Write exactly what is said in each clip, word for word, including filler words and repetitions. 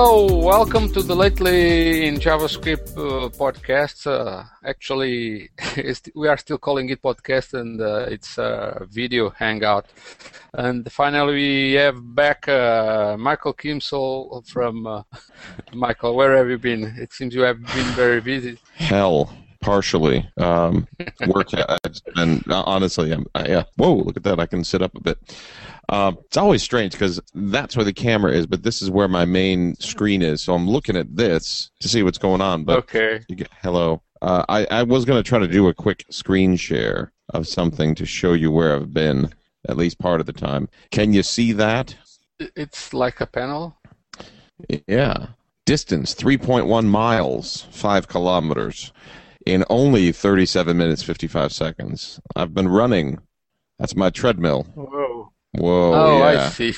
Hello, welcome to the Lately in JavaScript uh, podcast. Uh, actually, we are still calling it podcast, and uh, it's a video hangout. And finally, we have back uh, Michael Kimsel from uh, Michael. Where have you been? It seems you have been very busy. Hell. Partially. Um, work, and honestly, I'm, I, yeah. Whoa, look at that. I can sit up a bit. Uh, it's always strange because that's where the camera is, but this is where my main screen is. So I'm looking at this to see what's going on. But okay. You get, hello. Uh, I, I was going to try to do a quick screen share of something to show you where I've been, at least part of the time. Can you see that? It's like a panel? Yeah. Distance, three point one miles, five kilometers. In only thirty-seven minutes, fifty-five seconds. I've been running. That's my treadmill. Whoa. Whoa, oh, yeah. I see.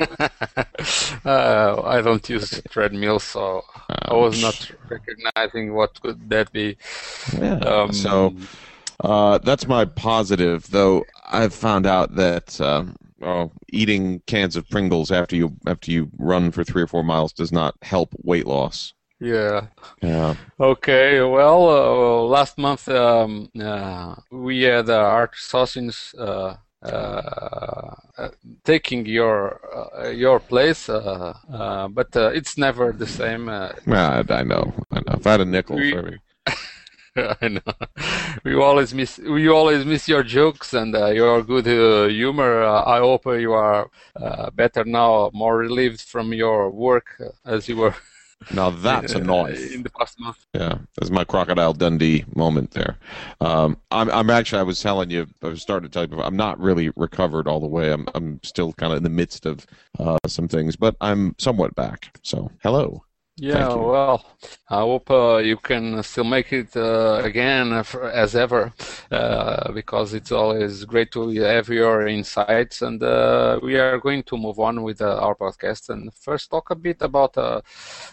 uh, I don't use treadmill, so um, I was not recognizing what could that be. Yeah. Um, so uh, that's my positive, though I've found out that uh, oh, eating cans of Pringles after you after you run for three or four miles does not help weight loss. Yeah. Yeah. Okay. Well, uh, last month um, uh, we had uh, Art Sosins uh, uh, uh, taking your uh, your place, uh, uh, but uh, it's never the same. Uh, yeah, I, I know. I know. If I had a nickel we, for me. I know. We always miss we always miss your jokes and uh, your good uh, humor. Uh, I hope you are uh, better now, more relieved from your work uh, as you were. Now that's a knife. In the past month. Yeah, that's my Crocodile Dundee moment there. Um, I'm, I'm actually, I was telling you, I was starting to tell you before, I'm not really recovered all the way. I'm, I'm still kind of in the midst of uh, some things, but I'm somewhat back. So, hello. Yeah, well, I hope uh, you can still make it uh, again as ever, uh, because it's always great to have your insights. And uh, we are going to move on with uh, our podcast and first talk a bit about uh,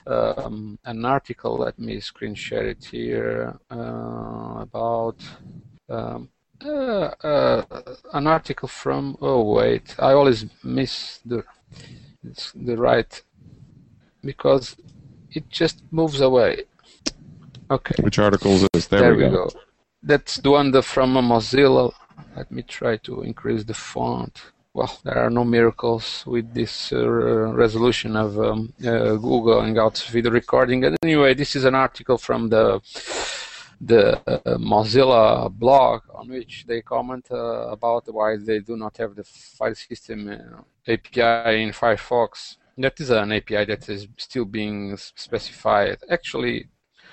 um, an article. Let me screen share it here uh, about um, uh, uh, an article from. Oh wait, I always miss the it's the right because. It just moves away. Okay. Which article is this? There, there we, we go. go. That's the one from Mozilla. Let me try to increase the font. Well, there are no miracles with this uh, resolution of um, uh, Google Hangouts video recording. And anyway, this is an article from the the uh, Mozilla blog on which they comment uh, about why they do not have the file system uh, A P I in Firefox. That is an A P I that is still being specified. Actually,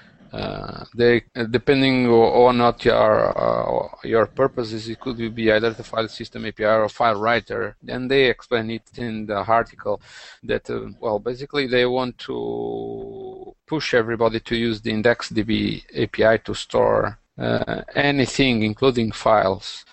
uh, they depending on what your uh, your purposes, it could be either the file system A P I or file writer. And they explain it in the article that uh, well, basically they want to push everybody to use the IndexedDB A P I to store uh, anything, including files.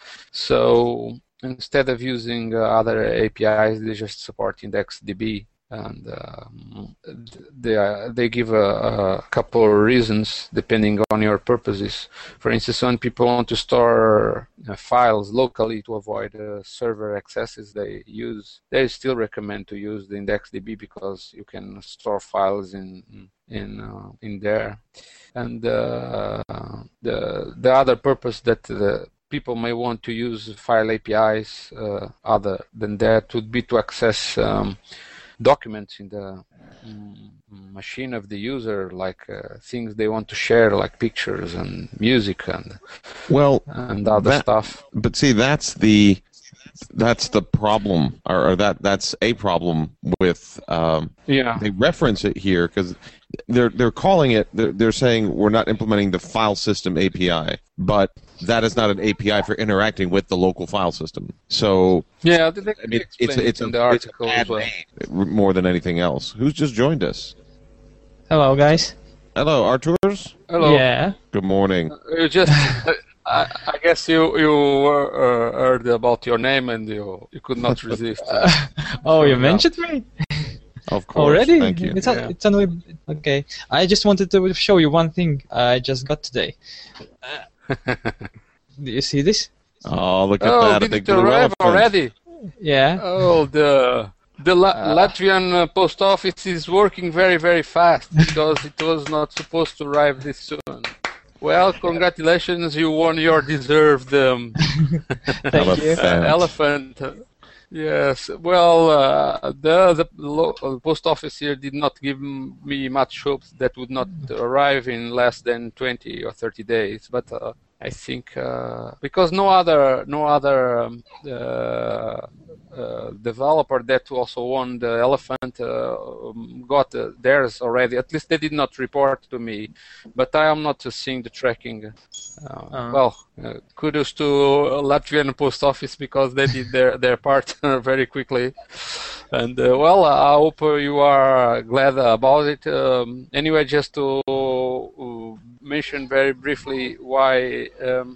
So instead of using uh, other A P Is, they just support IndexedDB. And um, they uh, they give a, a couple of reasons depending on your purposes. For instance, when people want to store uh, files locally to avoid uh, server accesses they use, they still recommend to use the IndexedDB because you can store files in in uh, in there. And uh, the the other purpose that the people may want to use file A P Is uh, other than that would be to access um, documents in the mm, machine of the user, like uh, things they want to share, like pictures and music and well and other that, stuff. But see, that's the that's the problem, or, or that that's a problem with. Um, yeah. They reference it here because they're they're calling it. They're, they're saying we're not implementing the file system A P I, but that is not an A P I for interacting with the local file system. So yeah, they, they I mean, explain it's it it's in a, the article it's a as well. name, more than anything else. Who's just joined us? Hello, guys. Hello, Arturs. Hello. Yeah. Good morning. Uh, you just. I, I guess you you uh, heard about your name and you you could not resist. Uh, oh, you mentioned me. Of course. Already? Thank you. It's, yeah. a, it's an, okay. I just wanted to show you one thing I just got today. Uh, do you see this? Oh, look at oh, that! did A big it blue arrive elephant. already? Yeah. Oh, the The La- Uh, Latvian uh, post office is working very, very fast because it was not supposed to arrive this soon. Well, congratulations, you won your deserved um, Thank you. uh, elephant. Yes, well, uh, the, the lo- uh, post office here did not give m- me much hope that would not arrive in less than twenty or thirty days, but uh, I think uh, because no other no other um, uh, uh, developer that also won the elephant uh, um, got uh, theirs already. At least they did not report to me, but I am not uh, seeing the tracking. Uh, Uh. Well, uh, kudos to Latvian post office because they did their their part very quickly. And uh, well, I hope uh, you are glad about it. Um, anyway, just to uh, mention very briefly why um,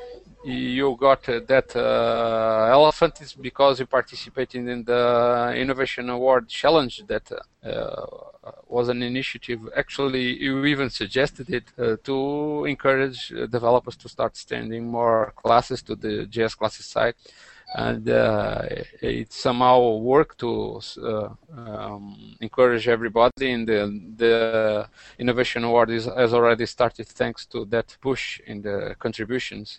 you got uh, that uh, elephant is because you participated in the Innovation Award Challenge that uh, was an initiative. Actually, you even suggested it uh, to encourage uh, developers to start sending more classes to the J S Classes site. And uh, it somehow worked to uh, um, encourage everybody. And the, the Innovation Award is, has already started thanks to that push in the contributions.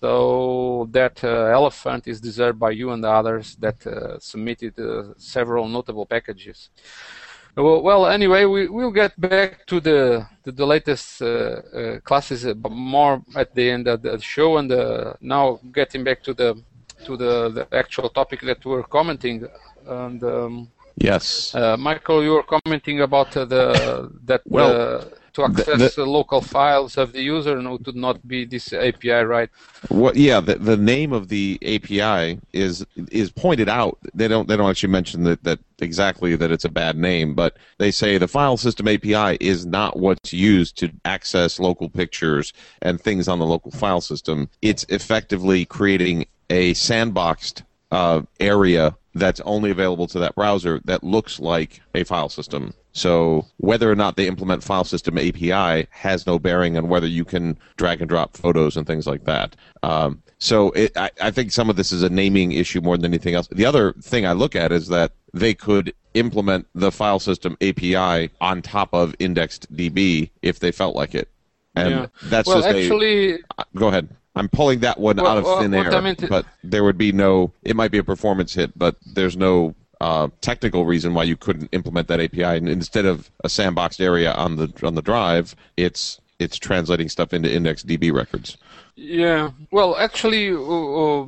So that uh, elephant is deserved by you and the others that uh, submitted uh, several notable packages. Well, well, anyway, we will get back to the to the latest uh, uh, classes uh, more at the end of the show. And uh, now getting back to the to the, the actual topic that we're commenting. And um, yes, uh, Michael, you were commenting about uh, the that well, uh, to access the, the, the local files of the user, no, to not be this A P I, right? What? Yeah, the the name of the A P I is is pointed out. They don't they don't actually mention that that exactly that it's a bad name, but they say the file system A P I is not what's used to access local pictures and things on the local file system. It's effectively creating a sandboxed uh, area that's only available to that browser that looks like a file system. So whether or not they implement file system A P I has no bearing on whether you can drag and drop photos and things like that. Um, so it, I, I think some of this is a naming issue more than anything else. The other thing I look at is that they could implement the file system A P I on top of IndexedDB if they felt like it. And Yeah. that's Well, just actually, a... Go ahead. I'm pulling that one Well, out of well, thin what air, I meant to- but there would be no, it might be a performance hit, but there's no uh, technical reason why you couldn't implement that A P I. And instead of a sandboxed area on the on the drive, it's it's translating stuff into IndexedDB records. yeah. Well, actually, uh,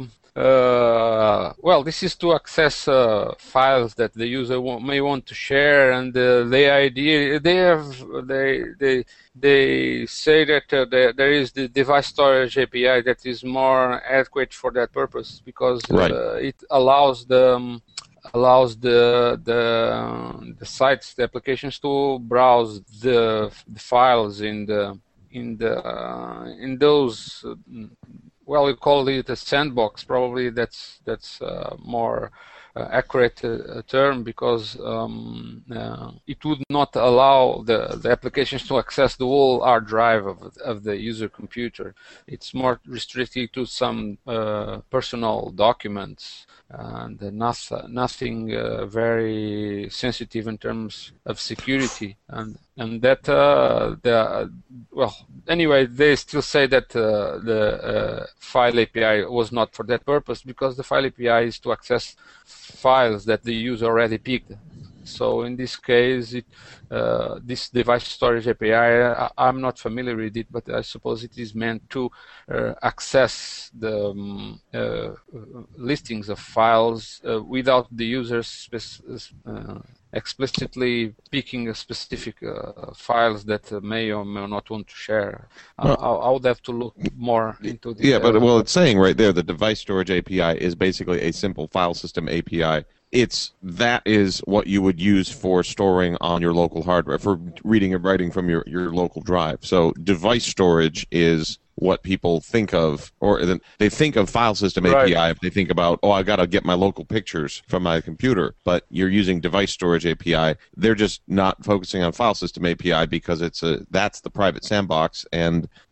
uh, well, this is to access uh, files that the user wa- may want to share, and uh, the idea they have they they they say that uh, there, there is the device storage A P I that is more adequate for that purpose because Right. uh, it allows the um, allows the the the sites, the applications to browse the, the files in the in the uh, in those. Uh, well, we call it a sandbox. Probably that's that's uh, more uh, accurate uh, term because um, uh, it would not allow the, the applications to access the whole hard drive of of the user computer. It's more restricted to some uh, personal documents and not, nothing uh, very sensitive in terms of security. And and that uh, the well anyway they still say that uh, the uh, file A P I was not for that purpose because the file A P I is to access files that the user already picked. So in this case, it, uh, this device storage A P I, I, I'm not familiar with it, but I suppose it is meant to uh, access the um, uh, listings of files uh, without the user spec- uh, explicitly picking a specific uh, files that uh, may or may not want to share. Uh, Well, I, I would have to look more into this. Yeah, but well, it's saying right there the device storage A P I is basically a simple file system A P I. It's that is what you would use for storing on your local hardware, for reading and writing from your, your local drive. So device storage is what people think of, or they think of file system Right. A P I if they think about, oh, I got to get my local pictures from my computer. But you're using device storage A P I. They're just not focusing on file system A P I because it's a that's the private sandbox, and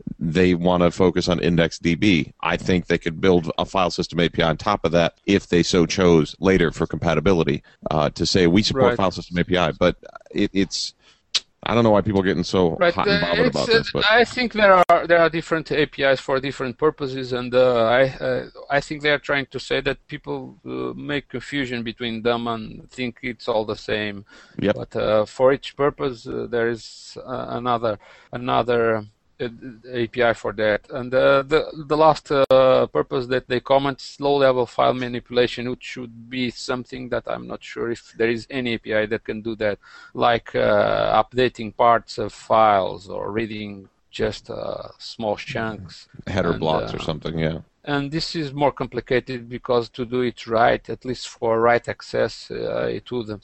they want to focus on IndexedDB. I think they could build a file system A P I on top of that if they so chose later for compatibility uh, to say we support Right. file system A P I. But it, it's I don't know why people are getting so Right. hot and uh, bothered it's, about uh, this. But I think there are there are different A P Is for different purposes, and uh, I uh, I think they are trying to say that people uh, make confusion between them and think it's all the same. Yep. But uh, for each purpose, uh, there is uh, another another uh, A P I for that. And uh, the the last uh, purpose that they comment is low-level file manipulation, which should be something that I'm not sure if there is any A P I that can do that, like uh, updating parts of files or reading just uh, small chunks. header and, blocks or uh, something, yeah. And this is more complicated because to do it right, at least for write access, uh, it would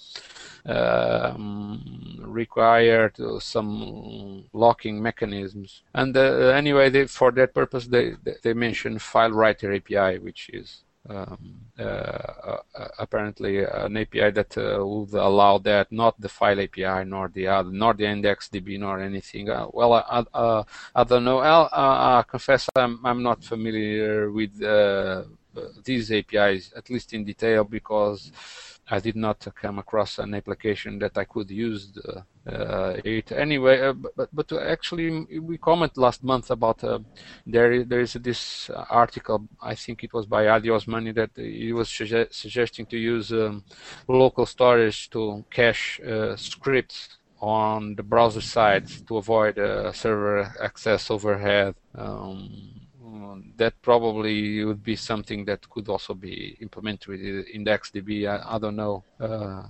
um, require to some locking mechanisms. And uh, anyway, they, for that purpose, they they mention file writer A P I, which is um, uh, uh, apparently an A P I that uh, would allow that, not the file A P I, nor the other, nor the IndexedDB, nor anything. Uh, well, I, uh, I don't know. I'll uh, confess I'm I'm not familiar with uh, these A P Is, at least in detail, because I did not come across an application that I could use the, uh, it anyway. Uh, but but actually, we commented last month about uh, there there is this article. I think it was by Adi Osmani that he was suge- suggesting to use um, local storage to cache uh, scripts on the browser side to avoid uh, server access overhead. Um, that probably would be something that could also be implemented with IndexedDB. I, I don't know. Uh,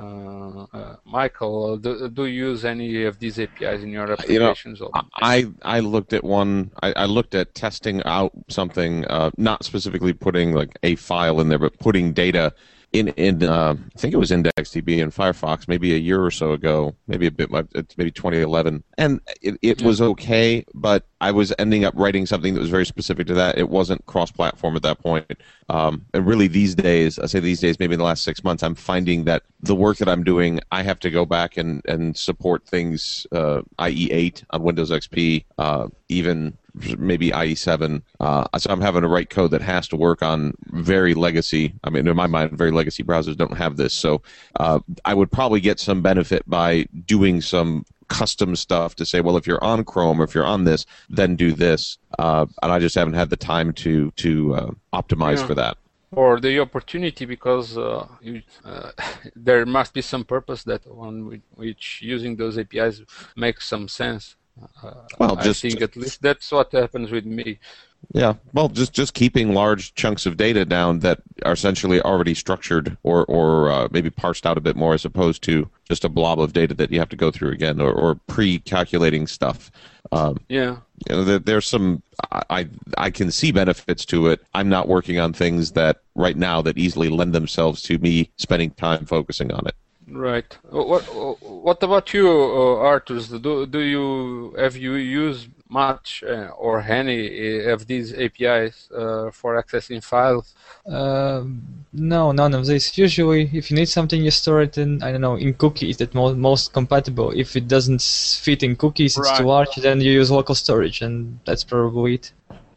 uh, uh, Michael, do, do you use any of these A P Is in your applications? You know, I I looked at one. I, I looked at testing out something, uh, not specifically putting like a file in there, but putting data in in uh, I think it was IndexedDB in Firefox maybe a year or so ago, maybe a bit, it's maybe twenty eleven, and it, it yeah. was okay, but I was ending up writing something that was very specific to that. It wasn't cross-platform at that point, um, and really these days, I say these days, maybe in the last six months, I'm finding that the work that I'm doing, I have to go back and and support things, uh, I E eight on Windows X P, uh, even maybe I E seven. Uh, so I'm having to write code that has to work on very legacy. I mean, in my mind, very legacy browsers don't have this. So uh, I would probably get some benefit by doing some custom stuff to say, well, if you're on Chrome or if you're on this, then do this. Uh, and I just haven't had the time to to uh, optimize yeah. for that. Or the opportunity, because uh, you, uh, there must be some purpose that one which using those A P Is makes some sense. Uh, well, I just, think at least that's what happens with me. Yeah, well, just just keeping large chunks of data down that are essentially already structured or or uh, maybe parsed out a bit more, as opposed to just a blob of data that you have to go through again, or, or pre-calculating stuff. Um, yeah, you know, there, there's some I I can see benefits to it. I'm not working on things that right now that easily lend themselves to me spending time focusing on it. Right. What What about you, uh, Arthurs? Do Do you have you used much uh, or any of these A P Is uh, for accessing files? Uh, no, none of this. Usually, if you need something, you store it in, I don't know, in cookies that most most compatible. If it doesn't fit in cookies, it's right. too large, then you use local storage, and that's probably it.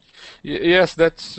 Yes, that's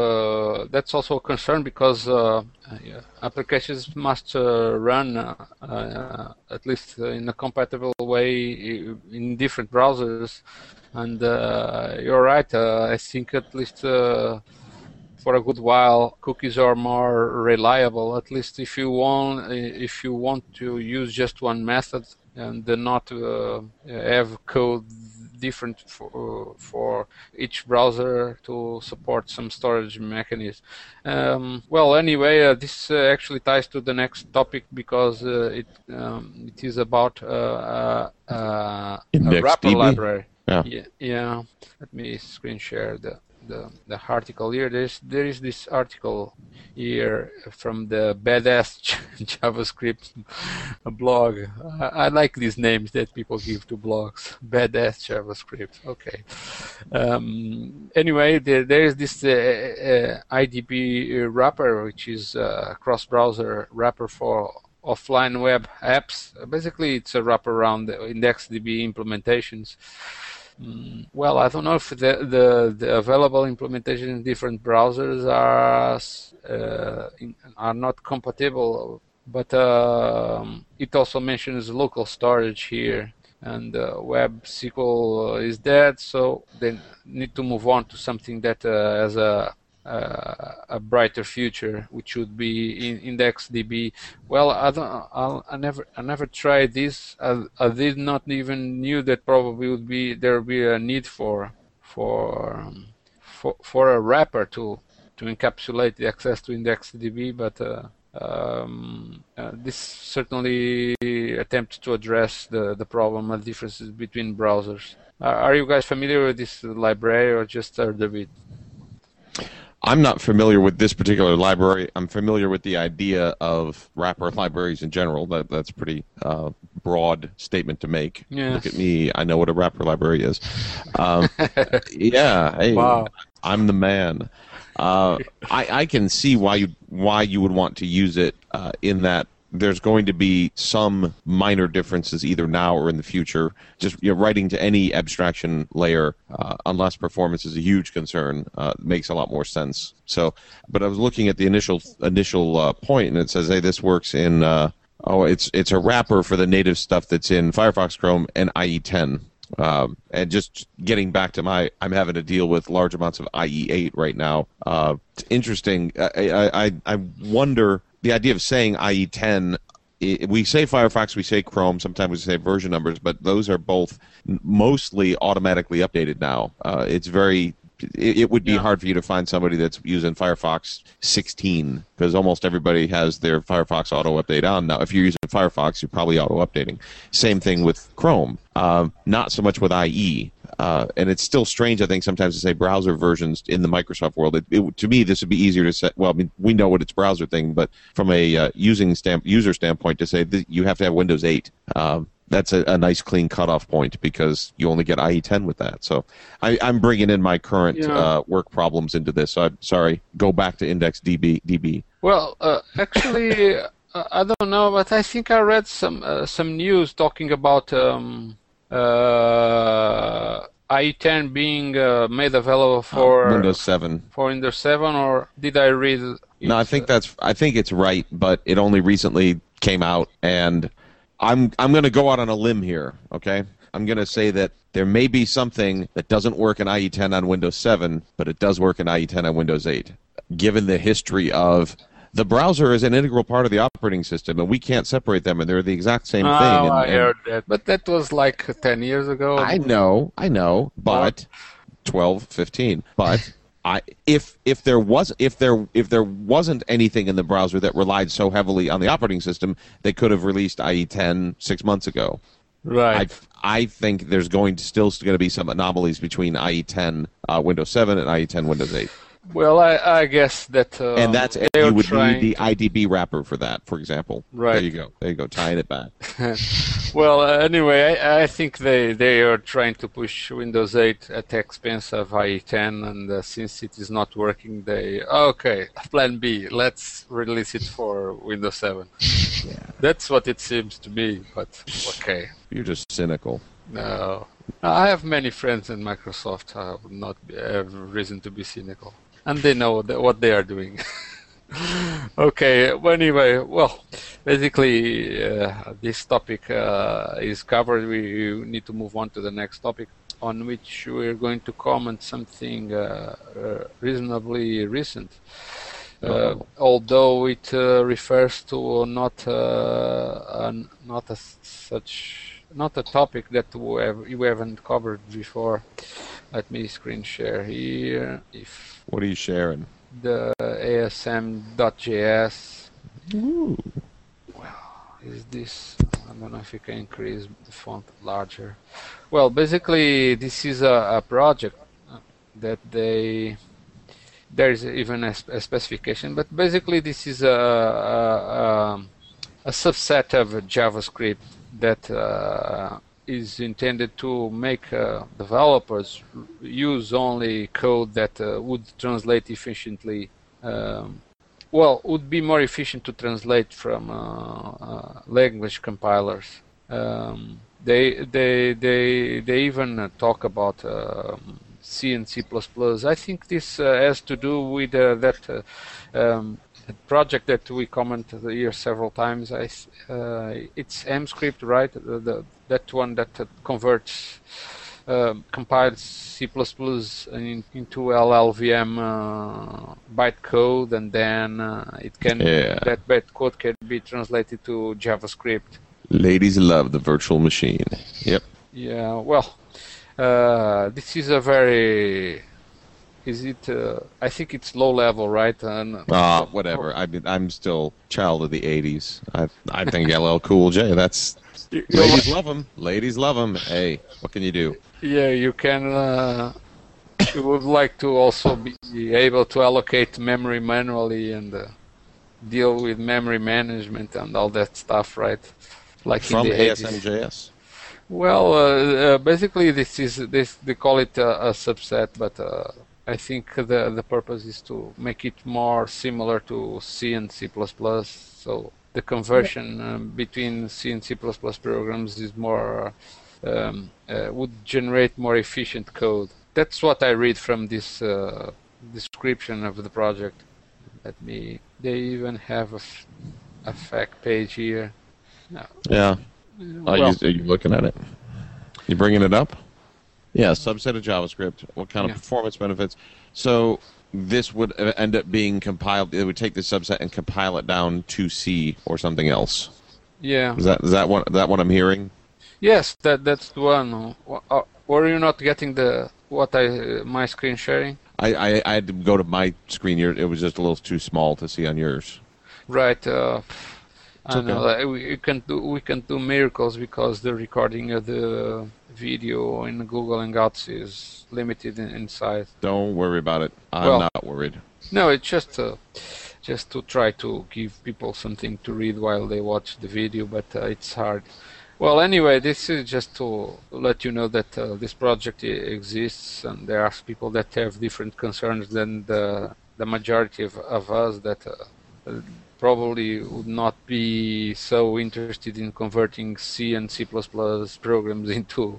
uh, that's also a concern, because uh, yeah, applications must uh, run uh, uh, at least in a compatible way in different browsers. And uh, you're right. Uh, I think at least uh, for a good while, cookies are more reliable. At least if you want, if you want to use just one method and not uh, have code different for, uh, for each browser to support some storage mechanism. Um, well, anyway, uh, this uh, actually ties to the next topic, because uh, it um, it is about uh, uh, uh, a wrapper library. Yeah. yeah. Yeah. Let me screen share the. The, the article here. There's there is this article here from the Badass JavaScript blog. I, I like these names that people give to blogs. Badass JavaScript. Okay. Um, anyway, there, there is this uh, uh, I D B wrapper, which is a cross-browser wrapper for offline web apps. Basically, it's a wrapper around the IndexedDB implementations. Mm, well, I don't know if the, the, the available implementation in different browsers are uh, in, are not compatible, but uh, it also mentions local storage here, and uh, Web S Q L is dead, so they need to move on to something that uh, has a Uh, a brighter future, which would be in IndexedDB. Well, I don't, I'll, I never, I never tried this. I, I did not even knew that probably would be there would be a need for for um, for, for a wrapper to to encapsulate the access to IndexedDB, but uh, um, uh, this certainly attempts to address the the problem of differences between browsers. Uh, are you guys familiar with this library or just heard of it? I'm not familiar with this particular library. I'm familiar with the idea of wrapper libraries in general. That that's a pretty uh, broad statement to make. Yes. Look at me. I know what a wrapper library is. Um, yeah. Hey, wow. I'm the man. Uh, I, I can see why you why you would want to use it uh, in that there's going to be some minor differences either now or in the future. Just you know, writing to any abstraction layer, uh, unless performance is a huge concern, uh, makes a lot more sense. So, but I was looking at the initial initial uh, point, and it says, "Hey, this works in uh, oh, it's it's a wrapper for the native stuff that's in Firefox, Chrome, and I E ten." Um, and just getting back to my, I'm having to deal with large amounts of I E eight right now. Uh, it's interesting. I, I I wonder. The idea of saying I E ten, we say Firefox, we say Chrome, sometimes we say version numbers, but those are both mostly automatically updated now. Uh, it's very, it, it would be yeah. hard for you to find somebody that's using Firefox sixteen, because almost everybody has their Firefox auto update on now. If you're using Firefox, you're probably auto updating. Same thing with Chrome. Uh, not so much with I E. Uh, and it's still strange, I think, sometimes to say browser versions in the Microsoft world. It, it, to me, this would be easier to say. Well, I mean, we know what it's browser thing, but from a uh, using stamp, user standpoint, to say that you have to have Windows eight, um, that's a, a nice clean cutoff point because you only get I E ten with that. So I, I'm bringing in my current yeah. uh, work problems into this. So I'm sorry. Go back to IndexedDB. D B. Well, uh, actually, uh, I don't know, but I think I read some uh, some news talking about. Um, Uh, I E ten being uh, made available for uh, Windows seven. For Windows seven, or did I read? It? No, I think that's. I think it's right, but it only recently came out, and I'm I'm going to go out on a limb here. Okay, I'm going to say that there may be something that doesn't work in I E ten on Windows seven, but it does work in I E ten on Windows eight. Given the history of the browser is an integral part of the operating system, and we can't separate them, and they're the exact same oh, thing. And, I and heard that, but that was like ten years ago. I know, I know, but twelve, fifteen. But I, if if there was if there if there wasn't anything in the browser that relied so heavily on the operating system, they could have released I E ten six months ago. Right. I, I think there's going to still going to be some anomalies between I E ten uh, Windows seven and I E ten Windows eight. Well, I, I guess that. Um, and that's and you would need the I D B wrapper for that, for example. Right. There you go. There you go. Tying it back. Well, uh, anyway, I, I think they, they are trying to push Windows eight at the expense of I E ten, and uh, since it is not working, they okay, Plan B. Let's release it for Windows seven. Yeah. That's what it seems to me. But okay. You're just cynical. No, I have many friends in Microsoft. I would not be, have reason to be cynical. And they know that what they are doing. Okay, well, anyway, well, basically uh, this topic uh, is covered. We need to move on to the next topic, on which we're going to comment something uh, uh, reasonably recent. Uh, although it uh, refers to not uh, an, not a such not a topic that we, have, we haven't covered before. Let me screen share here. If what are you sharing? The A S M dot J S. Ooh. Well, is this? I don't know if you can increase the font larger. Well, basically, this is a, a project that they. There is even a, a specification, but basically, this is a a, a subset of JavaScript that uh, is intended to make uh, developers use only code that uh, would translate efficiently. Um, well, would be more efficient to translate from uh, uh, language compilers. Um, they they they they even uh, talk about um, C and C plus plus. I think this uh, has to do with uh, that uh, um, project that we commented here several times. I, uh, it's MScript, right? The, the, that one that uh, converts, uh, compiles C plus plus in, into L L V M uh, bytecode, and then uh, it can Yeah. that bytecode can be translated to JavaScript. Ladies love the virtual machine. Yep. Yeah, well, uh, this is a very, is it, uh, I think it's low level, right? And, Uh, whatever. I mean, I'm still child of the eighties. I I think L L Cool J. That's ladies love them. Ladies love them. Hey, what can you do? Yeah, you can, uh, you would like to also be able to allocate memory manually and uh, deal with memory management and all that stuff, right? Like From in the A eighties. S M J S. Well, uh, uh, basically, this is this they call it a, a subset, but uh, I think the the purpose is to make it more similar to C and C plus plus. So the conversion um, between C and C plus plus programs is more um, uh, would generate more efficient code. That's what I read from this uh, description of the project. Let me. They even have a, f- a fact page here. No. Yeah. Are, Well, you, are you looking at it? You bringing it up? Yeah, subset of JavaScript. What kind Yeah. of performance benefits? So this would uh, end up being compiled. It would take this subset and compile it down to C or something else. yeah. Is that is that what that what I'm hearing? Yes, that that's the one. Uh, Were you not getting the what I uh, my screen sharing? I, I I had to go to my screen. Your it was just a little too small to see on yours. Right. Uh, I okay. know that we we can do we can do miracles because the recording of the video in Google Hangouts is limited in, in size. Don't worry about it. I'm Well- not worried. No, it's just uh, just to try to give people something to read while they watch the video, but uh, it's hard. Well, anyway, this is just to let you know that uh, this project i- exists, and there are people that have different concerns than the the majority of, of us that uh, uh, probably would not be so interested in converting C and C plus plus programs into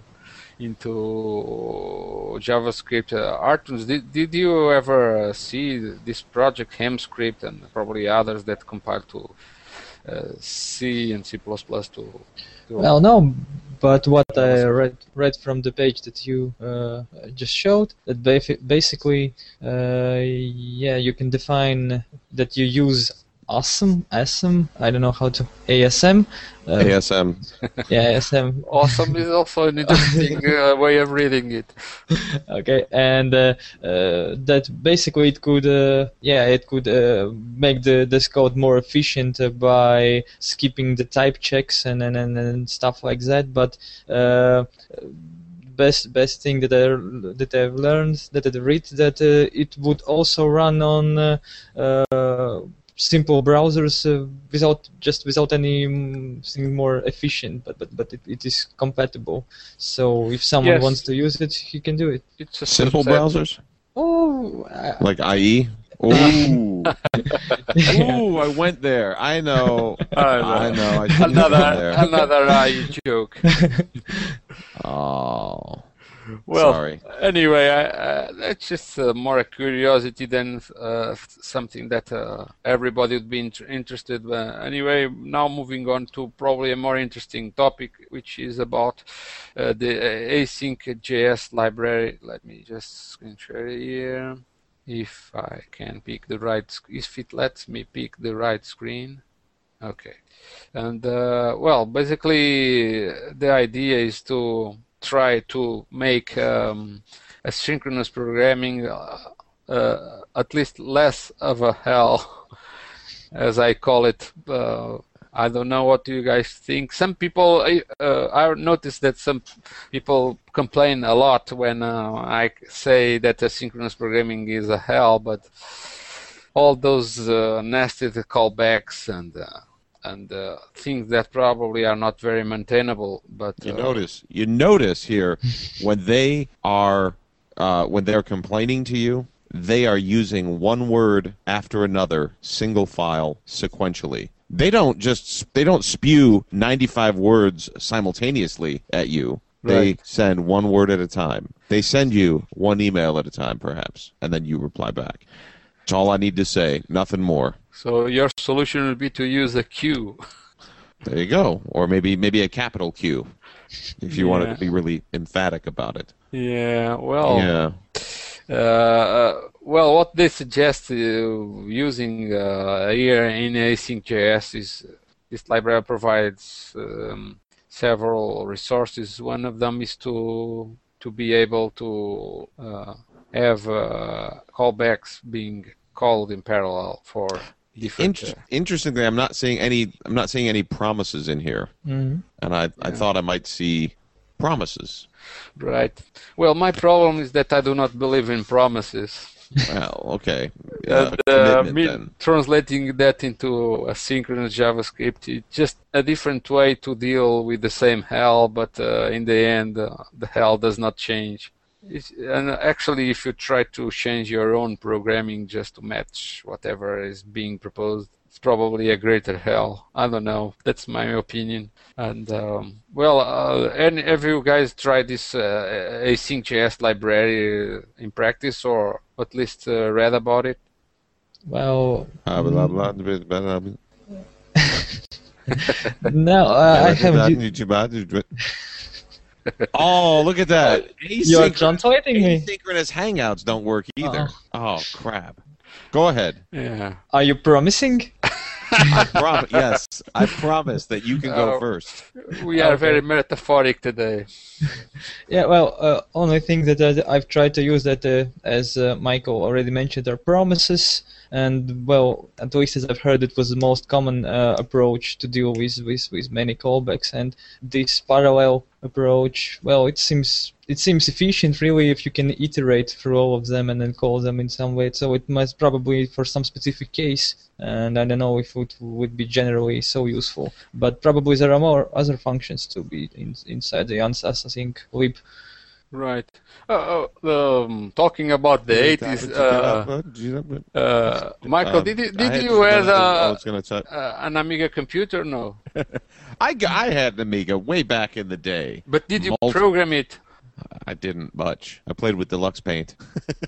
into JavaScript. Uh, Artuns, did, did you ever uh, see this project HemScript and probably others that compile to uh, C and C plus plus to, to Well, no, but what I read read from the page that you uh, just showed, that ba- basically, uh, yeah, you can define that you use awesome, awesome. I don't know how to A S M. Uh, A S M. Yeah, A S M. Awesome is also an interesting uh, way of reading it. Okay, and uh, uh, that basically it could, uh, yeah, it could uh, make the this code more efficient uh, by skipping the type checks and and, and, and stuff like that. But uh, best best thing that I that I've learned that I read that uh, it would also run on uh, uh, simple browsers uh, without just without anything more efficient. But but but it, it is compatible. So if someone Yes. wants to use it, he can do it. It's a Simple subset. browsers Oh, I, like I E. Ooh. Ooh, I went there. I know. I know. I know. I shouldn't have gone Another there. another I E joke. Oh. Well, Sorry. anyway, I, uh, that's just uh, more a curiosity than uh, something that uh, everybody would be int- interested in. Uh, anyway, now moving on to probably a more interesting topic, which is about uh, the uh, async J S library. Let me just screen share it here. If I can pick the right, sc- if it lets me pick the right screen. Okay. And, uh, well, basically, the idea is to try to make um, asynchronous programming uh, uh, at least less of a hell, as I call it. Uh, I don't know what you guys think. Some people, uh, I noticed that some people complain a lot when uh, I say that asynchronous programming is a hell, but all those uh, nested callbacks and uh, and uh, things that probably are not very maintainable. But You uh, notice. You notice here when they are uh, when they're complaining to you, they are using one word after another, single file, sequentially. they don't just they don't spew ninety-five words simultaneously at you. They Right. send one word at a time. They send you one email at a time, perhaps, and then you reply back. That's all I need to say. Nothing more. So your solution would be to use a queue. There you go. Or maybe maybe a capital Q, if you wanted Yeah. to be really emphatic about it. Yeah. Well. Yeah. Uh, uh, well, what they suggest uh, using uh, here in async dot J S is this library provides um, several resources. One of them is to to be able to uh, have uh, callbacks being called in parallel for different. Inter- Uh, interestingly, I'm not seeing any. I'm not seeing any promises in here, Mhm. and I I Yeah. thought I might see promises. right. Well, my problem is that I do not believe in promises. Well, okay. Uh, And uh, commitment me then. translating that into asynchronous JavaScript, it's just a different way to deal with the same hell, but uh, in the end, uh, the hell does not change. It's, and actually, if you try to change your own programming just to match whatever is being proposed, it's probably a greater hell. I don't know. That's my opinion. And um, well, uh, and have you guys tried this uh, async dot J S library uh, in practice, or at least uh, read about it? Well, Ah, blah, blah, blah, blah, blah. no, uh, I have. u- Oh, look at that! You're Asynchronous, translating me. asynchronous Hangouts don't work either. Oh. Oh, crap! Go ahead. Yeah. Are you promising? I prom- yes, I promise that you can go Oh. first. We are Okay. very metaphoric today. Yeah, well, uh, only thing that I, I've tried to use that, uh, as uh, Michael already mentioned, are promises. And well, at least as I've heard, it was the most common uh, approach to deal with, with with many callbacks. And this parallel approach, well, it seems it seems efficient really if you can iterate through all of them and then call them in some way. So it must probably for some specific case, and I don't know if it would be generally so useful. But probably there are more other functions to be in, inside the unsasync lib. Right. Uh, uh, um, talking about the eighties, uh, uh, Michael, Um, did you, I did had you to- have oh, uh, it's gonna touch. uh, an Amiga computer? No. I, g- I had an Amiga way back in the day. But did you Multi- program it? I didn't much. I played with Deluxe Paint.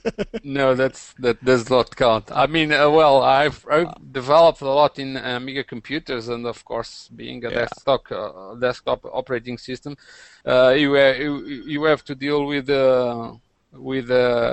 No, that's that does not count. I mean, uh, well, I've, I've developed a lot in Amiga computers, and of course, being a Yeah. desktop uh, desktop operating system, uh, you, ha- you you have to deal with uh, with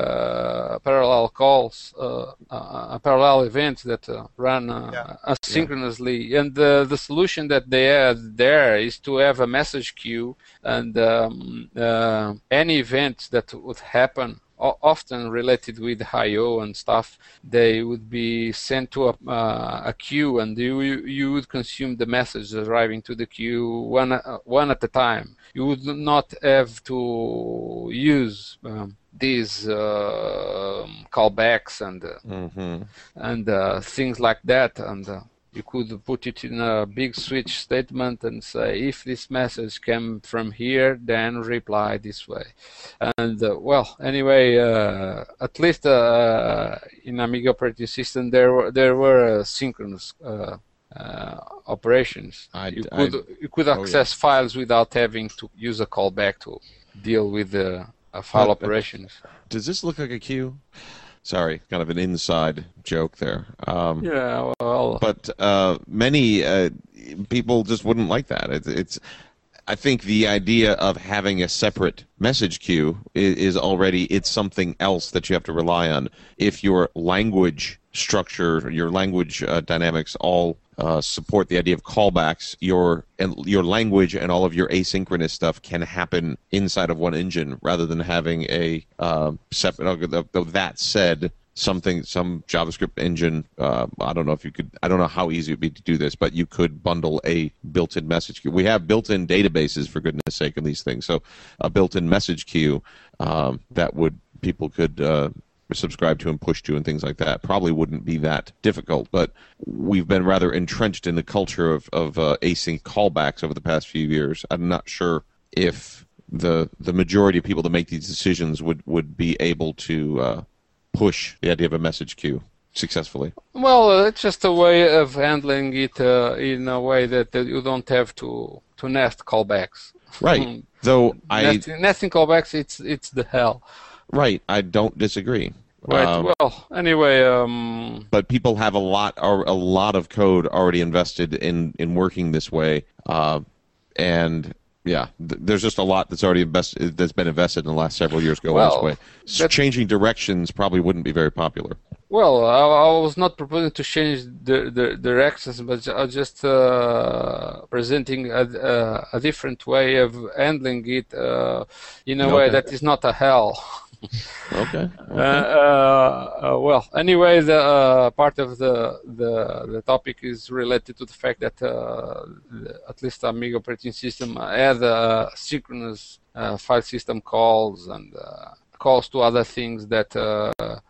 uh, parallel calls, uh, uh, parallel events that uh, run uh, Yeah. asynchronously, and the the solution that they had there is to have a message queue, and um, uh, any event that would happen, o- often related with I O and stuff, they would be sent to a, uh, a queue, and you you would consume the message arriving to the queue one uh, one at a time. You would not have to use um, these uh, callbacks and uh, Mm-hmm. and uh, things like that, and uh, you could put it in a big switch statement and say, if this message came from here, then reply this way. And uh, well, anyway, uh, at least uh, in Amiga operating system, there were there were uh, synchronous uh, uh, operations. I- you I- could you could oh, access files without having to use a callback to deal with the uh, file Uh, operations. Does this look like a queue? Sorry, kind of an inside joke there. Um, Yeah, well, but uh, many uh, people just wouldn't like that. It's, it's, I think the idea of having a separate message queue is, is already it's something else that you have to rely on. If your language structure, your language uh, dynamics all uh, support the idea of callbacks, your and your language and all of your asynchronous stuff can happen inside of one engine rather than having a uh, separate. Though that said, something, some JavaScript engine. Uh, I don't know if you could. I don't know how easy it would be to do this, but you could bundle a built-in message queue. We have built-in databases, for goodness sake, in these things. So a built-in message queue um, that would people could. Uh, subscribe to and push to and things like that probably wouldn't be that difficult, but we've been rather entrenched in the culture of, of uh, async callbacks over the past few years. I'm not sure if the the majority of people that make these decisions would, would be able to uh, push the idea of a message queue. successfully? Well, uh, it's just a way of handling it uh, in a way that, that you don't have to, to nest callbacks. Right. Though I nesting, nesting callbacks, it's it's the hell. Right. I don't disagree. Right. Um, well, anyway. Um, but people have a lot, or a lot of code already invested in, in working this way, uh, and yeah, th- there's just a lot that's already invested, that's been invested in the last several years going well, this way. So changing directions probably wouldn't be very popular. Well, I, I was not proposing to change the, the directions, but I just uh, presenting a, a, a different way of handling it uh, in a okay. way that is not a hell. okay. okay. Uh, uh, uh, well, anyway, the uh, part of the, the the topic is related to the fact that uh, the, at least Amiga operating system had uh, synchronous uh, file system calls and uh, calls to other things that. Uh,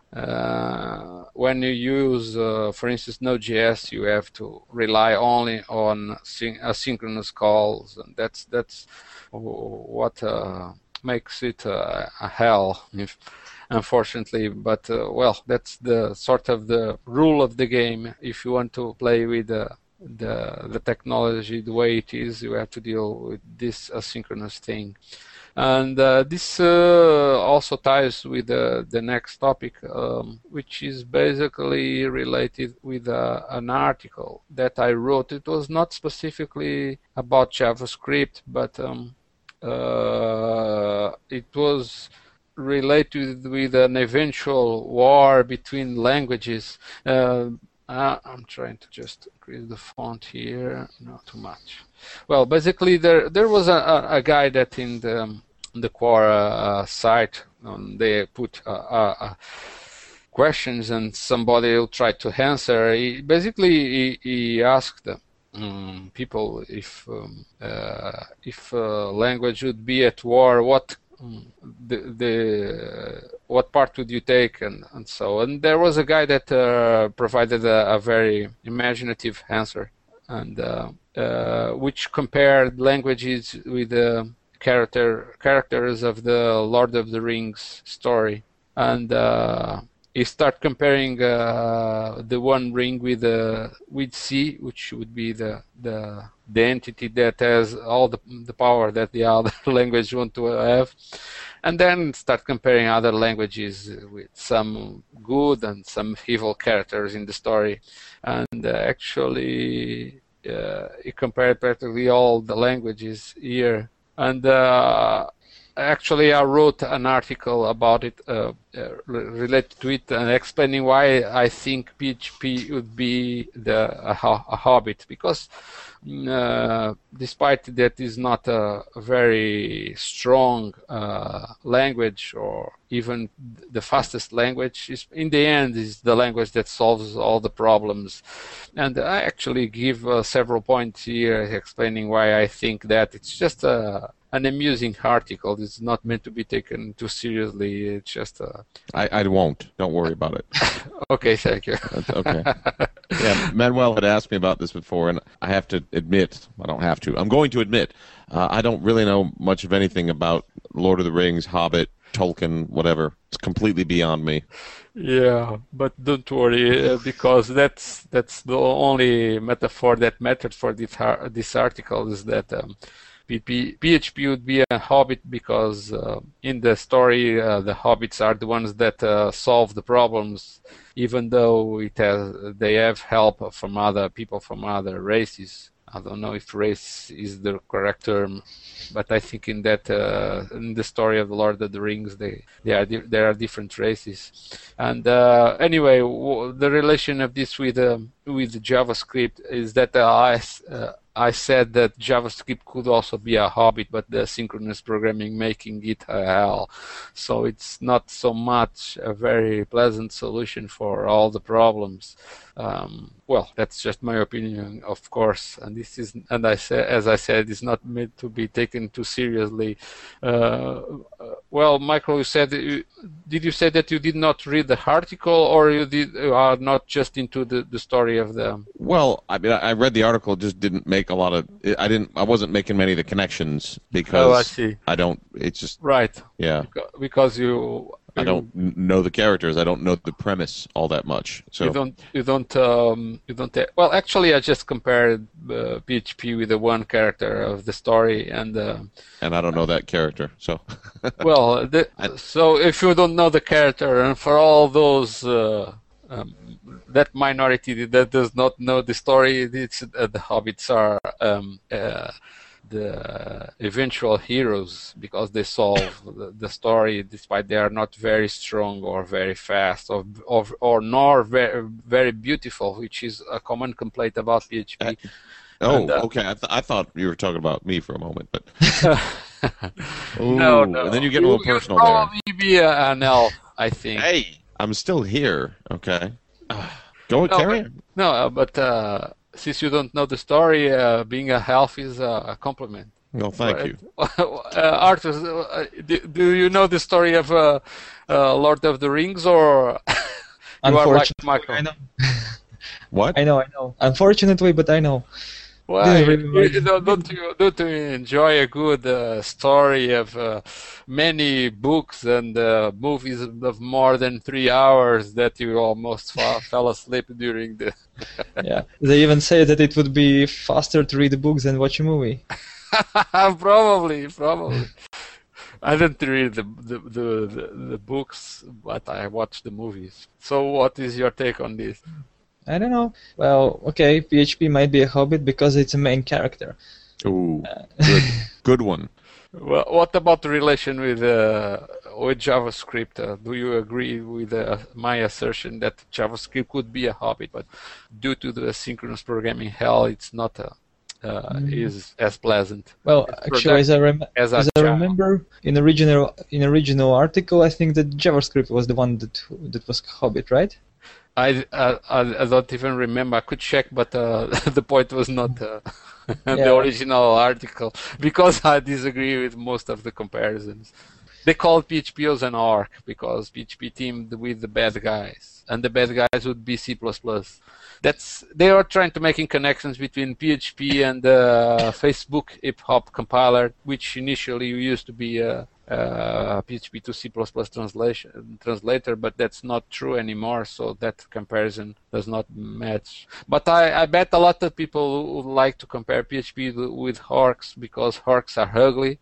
Uh, when you use, uh, for instance, Node.js, you have to rely only on syn- asynchronous calls, and that's that's what uh, makes it uh, a hell, if, unfortunately. But uh, well, that's the sort of the rule of the game. If you want to play with the the, the technology the way it is, you have to deal with this asynchronous thing. And uh, this uh, also ties with uh, the next topic, um, which is basically related with uh, an article that I wrote. It was not specifically about JavaScript, but um, uh, it was related with an eventual war between languages. Uh, Uh, I'm trying to just increase the font here, not too much. Well, basically, there there was a, a, a guy that in the um, the Quora uh, site um, they put uh, uh, uh, questions and somebody will try to answer. He, basically, he, he asked um, people if um, uh, if uh, language would be at war, what the the what part would you take, and, and so and there was a guy that uh, provided a, a very imaginative answer, and uh, uh, which compared languages with the character characters of the Lord of the Rings story, and uh, he started comparing uh, the One Ring with uh, with C, which would be the the the entity that has all the the power that the other language want to have, and then start comparing other languages with some good and some evil characters in the story, and uh, actually uh, he compared practically all the languages here, and uh, actually I wrote an article about it uh, uh, related to it and explaining why I think P H P would be the a, a hobbit, because uh, despite that is not a very strong uh, language or even the fastest language, is in the end is the language that solves all the problems. And I actually give uh, several points here explaining why I think that. It's just a an amusing article. It's not meant to be taken too seriously. It's just a... I, I won't. Don't worry about it. Okay, thank you. That's okay. Yeah, Manuel had asked me about this before, and I have to admit, I don't have to, I'm going to admit, uh, I don't really know much of anything about Lord of the Rings, Hobbit, Tolkien, whatever. It's completely beyond me. Yeah, but don't worry, uh, because that's that's the only metaphor that mattered for this, this article, is that um, P H P would be a hobbit because uh, in the story uh, the hobbits are the ones that uh, solve the problems, even though it has, they have help from other people from other races. I don't know if race is the correct term, but I think in that uh, in the story of the Lord of the Rings, they, they are di- there are different races. And uh, anyway, w- the relation of this with um, with JavaScript is that uh, I uh, I said that JavaScript could also be a hobbit, but the synchronous programming making it a hell. So it's not so much a very pleasant solution for all the problems. Um, well, that's just my opinion, of course, and this is, and I say, as I said, it's not meant to be taken too seriously. Uh, well, Michael, you said, did you say that you did not read the article, or you did you are not just into the, the story of the? Well, I mean, I read the article, just didn't make a lot of. I didn't. I wasn't making many of the connections because oh, I see. I don't. It's just right. Yeah. Because you I don't n- know the characters. I don't know the premise all that much. So You don't, you don't, um, you don't. Uh, well, actually, I just compared uh, P H P with the one character of the story, and uh, and I don't know that character. So well, the, I- so if you don't know the character, and for all those uh, um, that minority that does not know the story, it's uh, the hobbits are um, uh, the eventual heroes because they solve the, the story despite they are not very strong or very fast or or, or nor very, very beautiful, which is a common complaint about P H P. Uh, oh, And, uh, okay. I, th- I thought you were talking about me for a moment, but no, Ooh, no. And then you get a little You- personal you'd there. probably be a, an elf, I think. Hey, I'm still here. Okay, go No, carry but- on. No, uh, but uh, since you don't know the story, uh, being a elf is a compliment. Well, thank Right. you. uh, Arthur, uh, do, do you know the story of uh, uh, Lord of the Rings, or you are like Unfortunately, Michael? I know. What? I know, I know. Unfortunately, but I know. Why? Didn't really You- like- don't, don't you don't you enjoy a good uh, story of uh, many books and uh, movies of more than three hours that you almost fa- fell asleep during the? Yeah. They even say that it would be faster to read the books than watch a movie. Probably, probably. I didn't read the the, the the the books, but I watched the movies. So, what is your take on this? I don't know. Well, okay, P H P might be a hobbit because it's a main character. Ooh, good, good one. Well, what about the relation with uh, with JavaScript? Uh, do you agree with uh, my assertion that JavaScript could be a hobby, but due to the synchronous programming hell, it's not a, uh, Mm. is as pleasant Well, It's actually, as I, rem- as a as I Java. remember, in original in original article, I think that JavaScript was the one that that was hobbit, right? I, I I don't even remember. I could check, but uh, the point was not uh, the Yeah. original article because I disagree with most of the comparisons. They called P H P as an arc because P H P teamed with the bad guys, and the bad guys would be C plus plus. That's they are trying to making connections between P H P and the Facebook hip hop compiler, which initially used to be a, a P H P to C plus plus translation translator, but that's not true anymore. So that comparison does not match. But I, I bet a lot of people would like to compare P H P with Horks because Horks are ugly.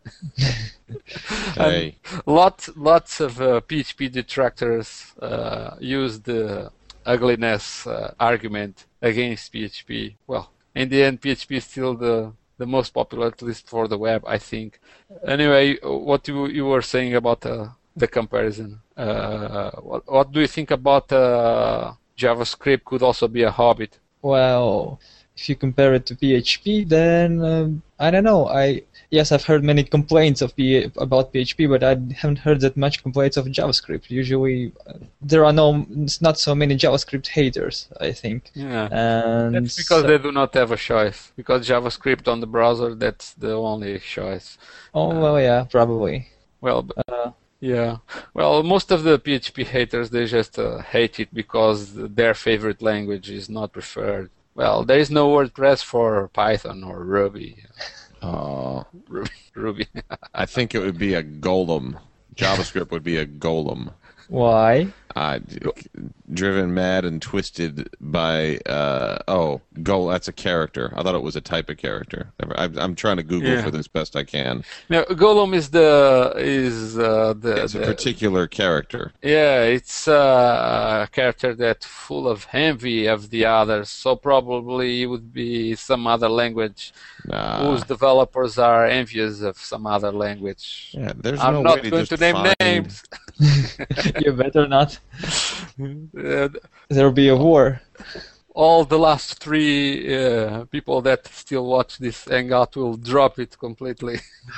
Hey, Lots, lots of uh, P H P detractors uh, use the ugliness uh, argument against P H P. Well, in the end, P H P is still the, the most popular, at least for the web, I think. Anyway, what you you were saying about uh, the comparison? Uh, what what do you think about uh, JavaScript? Could also be a hobbit. Well, if you compare it to P H P, then um, I don't know. I yes, I've heard many complaints of P- about P H P, but I haven't heard that much complaints of JavaScript. Usually, uh, there are no, it's not so many JavaScript haters, I think. Yeah. And That's because so- they do not have a choice. Because JavaScript on the browser, that's the only choice. oh well, yeah, probably. Well, but, Uh, yeah. Well, most of the P H P haters, they just uh, hate it because their favorite language is not preferred. Well, there is no WordPress for Python or Ruby. uh, Ruby. Ruby. I think it would be a golem. JavaScript would be a golem. why? I, driven mad and twisted by uh, oh go that's a character. I thought it was a type of character. I, I'm trying to Google Yeah. for this best I can. Now, Golem is the is uh, the, It's a the particular character. yeah, it's uh, a character that's full of envy of the others. So probably it would be some other language Nah. whose developers are envious of some other language. Yeah, there's I'm no not way to going just to name find- names. You better not. Uh, There'll be a war. all the last three uh, people that still watch this hangout will drop it completely.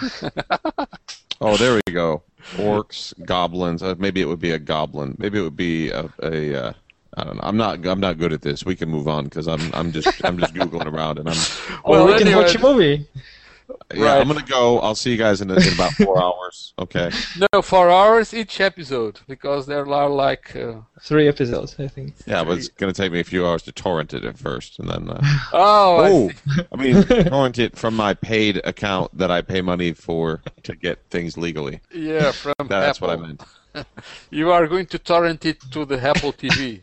Oh, there we go. Orcs, goblins. Uh, maybe it would be a goblin. Maybe it would be a. a uh, I don't know. I'm not. I'm not good at this. We can move on because I'm. I'm just. I'm just googling around and I'm. Oh, Well, we can anyway- watch a movie. Yeah, Right. I'm gonna go. I'll see you guys in, in about four hours. Okay. No, four hours each episode because there are like uh, Three episodes, I think. Yeah, but it's gonna take me a few hours to torrent it at first, and then. Uh, oh, I oh, see. I mean, torrent it from my paid account that I pay money for to get things legally. Yeah, from That's what I Apple. meant. You are going to torrent it to the Apple T V.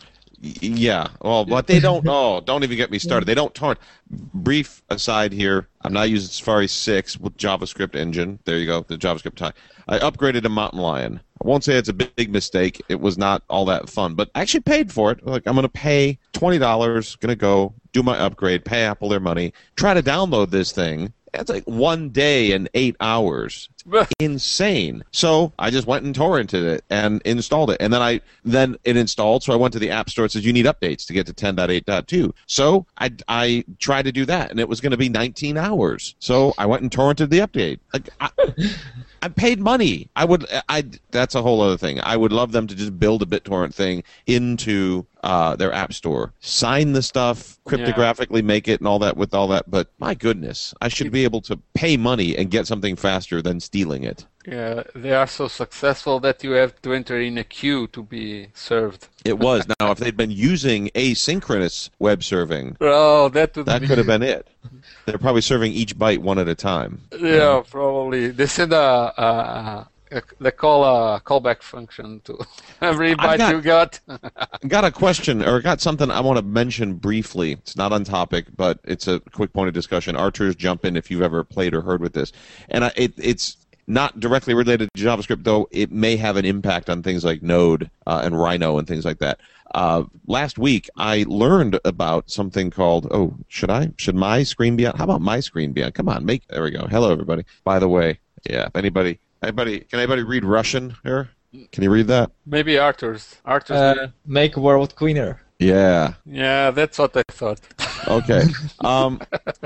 Yeah, well, but they don't. Oh, don't even get me started. They don't torrent. Brief aside here. I'm not using Safari six with JavaScript engine. There you go, the JavaScript tie. I upgraded to Mountain Lion. I won't say it's a big mistake. It was not all that fun, but I actually paid for it. Like I'm going to pay twenty dollars. Going to go do my upgrade. Pay Apple their money. Try to download this thing. It's like one day and eight hours. It's insane. So I just went and torrented it and installed it. And then I then it installed, so I went to the App Store. It says you need updates to get to ten point eight point two. So I, I tried to do that, and it was going to be nineteen hours. So I went and torrented the update. Like, I, I paid money. I would. I. That's a whole other thing. I would love them to just build a BitTorrent thing into uh, their App Store, sign the stuff, cryptographically make it, and all that with all that. But my goodness, I should be able to pay money and get something faster than stealing it. Yeah, they are so successful that you have to enter in a queue to be served. It was. Now, if they'd been using asynchronous web serving, oh, that would that be... could have been it. They're probably serving each byte one at a time. Yeah, yeah. Probably. They send a, a, a they call a callback function to every byte got, you got. Got a question, or got something I want to mention briefly. It's not on topic, but it's a quick point of discussion. Archers, jump in if you've ever played or heard with this. And I, it, it's not directly related to JavaScript, though it may have an impact on things like Node uh, and Rhino and things like that. Uh, last week, I learned about something called, oh, should I? Should my screen be on? How about my screen be on? Come on, make, there we go. Hello, everybody. By the way, yeah, if anybody, anybody, can anybody read Russian here? Can you read that? Maybe Arthur's. Arthur's. Uh, make world cleaner. Yeah. Yeah, that's what I thought. Okay. Um,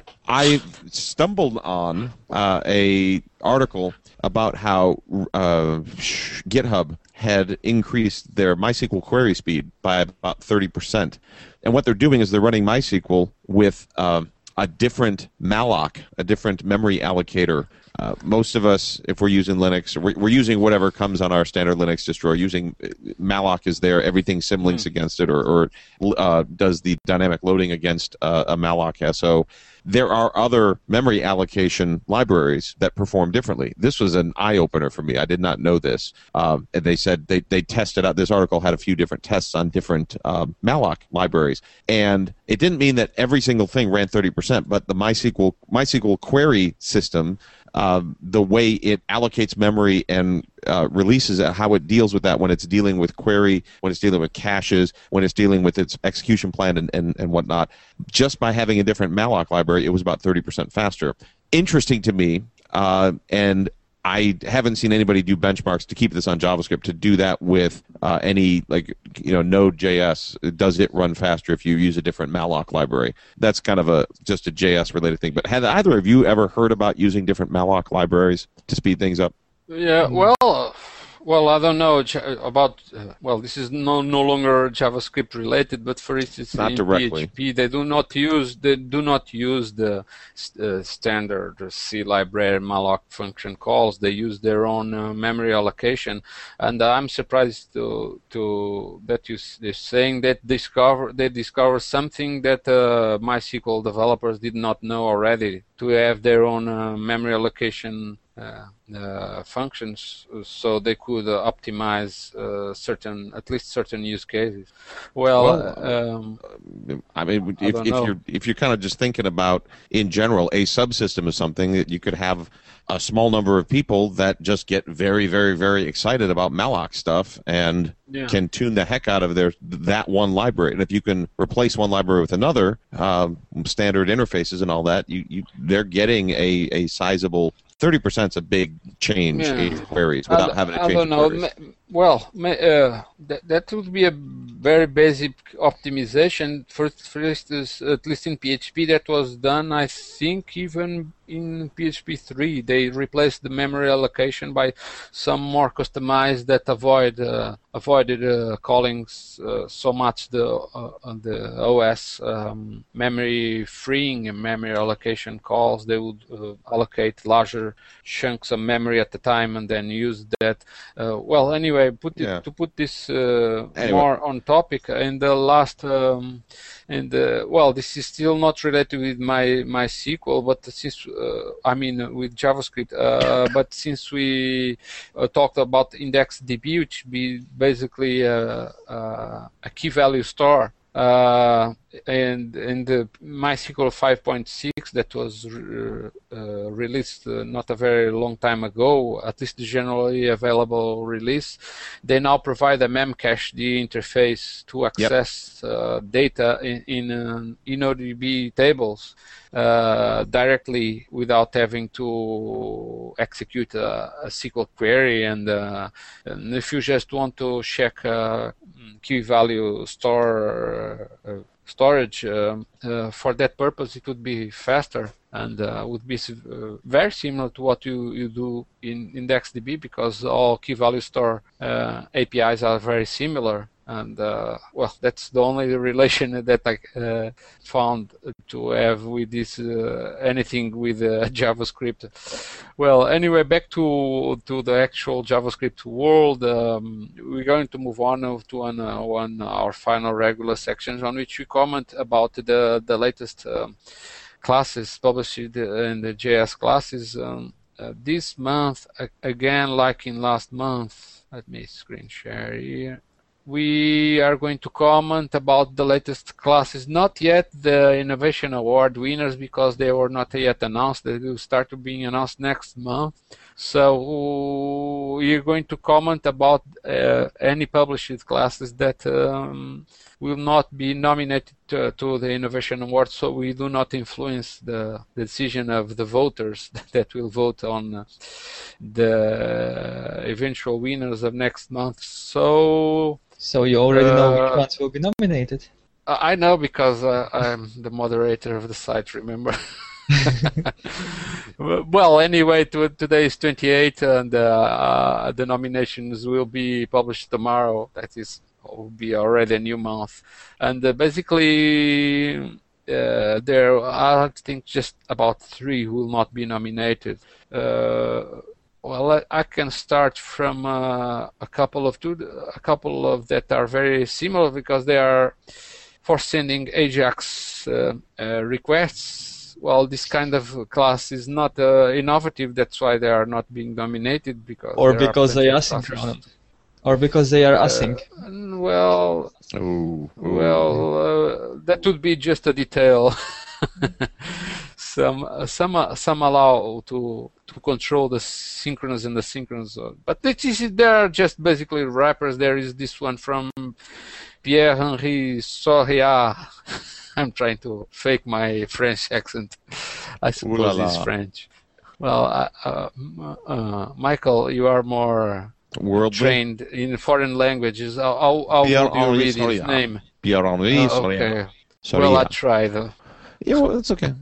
I stumbled on uh, a article about how uh, GitHub had increased their MySQL query speed by about thirty percent. And what they're doing is they're running MySQL with uh, a different malloc, a different memory allocator. Uh, most of us, if we're using Linux, we're, we're using whatever comes on our standard Linux distro. Using malloc is there, everything symlinks mm. against it, or, or uh, does the dynamic loading against uh, a malloc S O. There are other memory allocation libraries that perform differently. This was an eye-opener for me. I did not know this. Um, and they said they, they tested out, this article had a few different tests on different um, malloc libraries. And it didn't mean that every single thing ran thirty percent, but the MySQL, MySQL query system, Uh, the way it allocates memory and uh, releases it, how it deals with that when it's dealing with query, when it's dealing with caches, when it's dealing with its execution plan and, and, and whatnot. Just by having a different malloc library, it was about thirty percent faster. Interesting to me, uh, and I haven't seen anybody do benchmarks to keep this on JavaScript to do that with uh, any, like, you know, Node.js. Does it run faster if you use a different malloc library? That's kind of a just a J S related thing. But had either of you ever heard about using different malloc libraries to speed things up? Yeah, well, well, I don't know about. Uh, well, this is no no longer JavaScript related, but for instance, not in directly. P H P, they do not use they do not use the uh, standard C library malloc function calls. They use their own uh, memory allocation, and I'm surprised to to that you they're saying that discover they discover something that uh, MySQL developers did not know already, to have their own uh, memory allocation Uh, uh, functions, so they could uh, optimize uh, certain, at least certain use cases. Well, well uh, um, I mean, I if, don't if know. you're if you're kind of just thinking about in general, a subsystem is something that you could have a small number of people that just get very, very, very excited about malloc stuff and Yeah. can tune the heck out of their that one library. And if you can replace one library with another, um, standard interfaces and all that, you, you they're getting a, a sizable thirty percent is a big change Yeah. in queries without I, having to I change don't the know. queries. Ma- Well, ma- uh, that, that would be a very basic optimization. For, for instance, at least in P H P, that was done, I think, even in P H P three. They replaced the memory allocation by some more customized that avoid uh, avoided uh, calling uh, so much the uh, the O S um, memory freeing and memory allocation calls. They would uh, allocate larger chunks of memory at the time and then use that. Uh, well, anyway. anyway, put it, Yeah. to put this uh, Anyway. more on topic, in the last, um, and uh, well, this is still not related with my MySQL, but since uh, I mean with JavaScript, uh, but since we uh, talked about IndexedDB, which be basically uh, uh, a key value store. Uh, and in the MySQL five point six that was re uh, released uh, not a very long time ago, at least the generally available release, they now provide a Memcached interface to access yep. uh, data in, in uh, InnoDB tables uh, directly without having to execute a, a S Q L query. And, uh, and if you just want to check uh, key value store uh, storage um, uh, for that purpose, it would be faster and uh, would be uh, very similar to what you, you do in IndexedDB, because all key value store uh, A P Is are very similar. And uh, well, that's the only relation that I uh, found to have with this uh, anything with uh, JavaScript. Well, anyway, back to to the actual JavaScript world. Um, we're going to move on to one, uh, one our final regular sections on which we comment about the the latest um, classes published in the J S classes. Um, uh, this month, again, like in last month, let me screen share here. We are going to comment about the latest classes, not yet the Innovation Award winners, because they were not yet announced. They will start to being announced next month. So we're going to comment about uh, any published classes that um, will not be nominated to, to the Innovation Award, so we do not influence the, the decision of the voters that will vote on uh, the eventual winners of next month. So. So you already uh, know which ones will be nominated? I know, because uh, I'm the moderator of the site, remember? Well, anyway, to, today is twenty-eight, and uh, uh, the nominations will be published tomorrow. That is, will be already a new month. And uh, basically, uh, there are, I think, just about three who will not be nominated. Uh, Well, I, I can start from uh, a couple of two, a couple of that are very similar, because they are for sending Ajax uh, uh, requests. Well, this kind of class is not uh, innovative. That's why they are not being nominated, because or because they are asynchronous, or because they are async. Uh, well, ooh, ooh. well, uh, that would be just a detail. Some uh, some uh, some allow to to control the synchronous and the synchronous, uh, but this is, they are just basically wrappers. There is this one from Pierre-Henri Soria. I'm trying to fake my French accent. I suppose it's French. Well, uh, uh, uh, Michael, you are more Worldly? trained in foreign languages. How, how, how would you read his name? Pierre-Henri uh, okay. Soria. Well, I tried. Yeah, well, it's okay.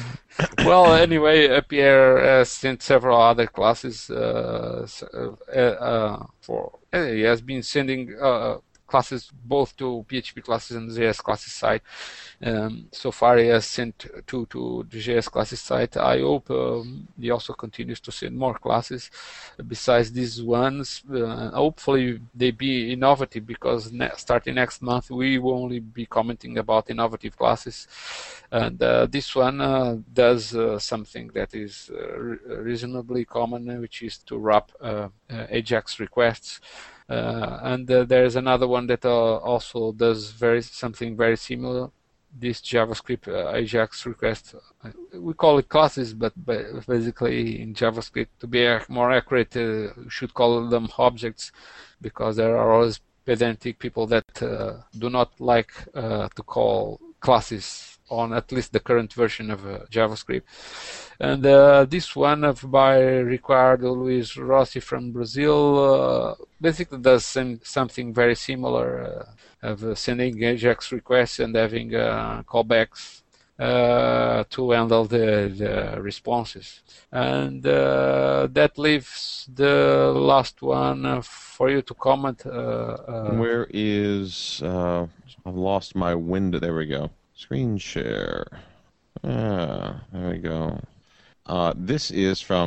Well, anyway, uh, Pierre has sent several other classes uh, uh, uh, for. Uh, he has been sending uh, classes both to P H P classes and the J S classes site. Um, so far, he has sent two to the J S classes site. I hope um, he also continues to send more classes besides these ones. Uh, hopefully, they be innovative, because ne starting next month, we will only be commenting about innovative classes. And uh, this one uh, does uh, something that is uh, re reasonably common, which is to wrap uh, uh, Ajax requests. Uh, and uh, there is another one that uh, also does very something very similar. This JavaScript uh, Ajax request, uh, we call it classes, but basically in JavaScript, to be more accurate, uh, we should call them objects, because there are always pedantic people that uh, do not like uh, to call classes on at least the current version of uh, JavaScript. And uh, this one of by Ricardo Luis Rossi from Brazil uh, basically does some, something very similar, uh, of uh, sending Ajax requests and having uh, callbacks uh, to handle the, the responses. And uh, that leaves the last one uh, for you to comment. Uh, uh, Where is, uh, I've lost my window, there we go. Screen share. Ah, there we go. Uh, this is from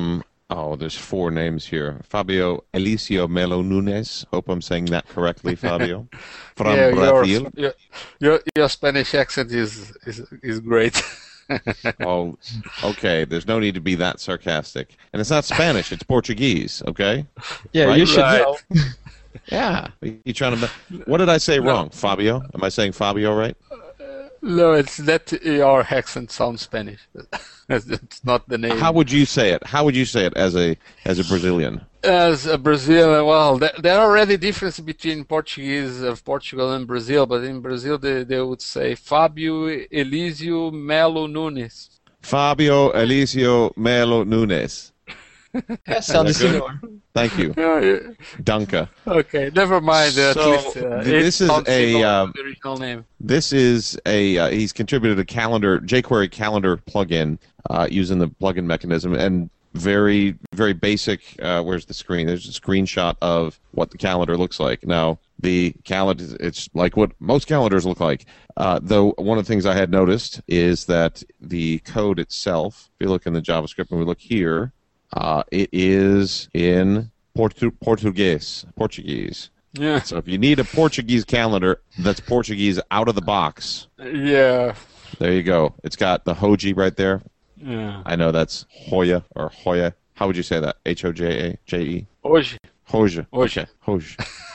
Oh, there's four names here. Fabio Eliseo Melo Nunes. Hope I'm saying that correctly, Fabio. From yeah, Brazil. Your, your your Spanish accent is is is great. Oh, okay. There's no need to be that sarcastic. And it's not Spanish. It's Portuguese. Okay. Yeah, Right? you should Right. know. Yeah. You trying to? What did I say wrong, Fabio? Am I saying Fabio right? No, it's that your accent sounds Spanish. It's not the name. How would you say it? How would you say it as a as a Brazilian? As a Brazil, well, there, there are already differences between Portuguese of Portugal and Brazil, but in Brazil they, they would say Fábio Elísio Melo Nunes. Fabio Eliseo Melo Nunes. Yeah, sounds that good? similar. Thank you, Yeah, yeah. Dunka. Okay, never mind. At So, least uh, th- it this is sounds a, similar to um, the original name. This is a uh, he's contributed a calendar jQuery calendar plugin uh, using the plugin mechanism and very very basic. Uh, where's the screen? There's a screenshot of what the calendar looks like. Now the calendar it's like what most calendars look like. Uh, though one of the things I had noticed is that the code itself. If you look in the JavaScript and we look here, uh, it is in Portu- Portuguese. Portuguese. Yeah, So if you need a Portuguese calendar that's Portuguese out of the box, yeah, there you go. It's got the Hoji right there. yeah. I know that's Hoya or Hoya. How would you say that? H O J A J E? Hoje. Hoja. Hoje. Okay. Hoja.